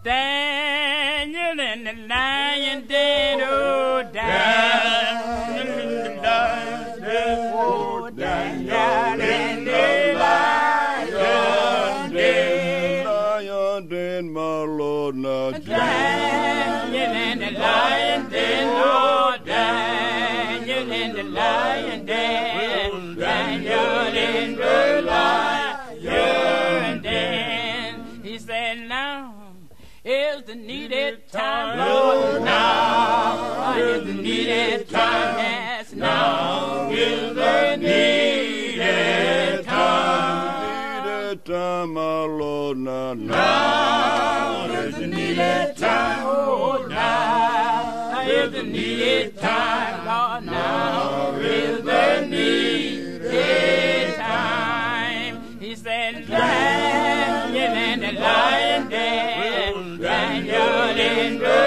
Daniel and the lion did, oh, Daniel and the lion did, oh, Daniel and the lion did. Lion did, my Lord, now Daniel and the lion did, oh, Daniel and the lion did, Daniel and the lion did. He said, now is the needed time, Lord, now is the needed time, yes, now is the needed time. Needed time, my Lord, now is the needed time, oh, now is the needed time, Lord, now is the needed time. He said, Daniel and the lion dead, Daniel and the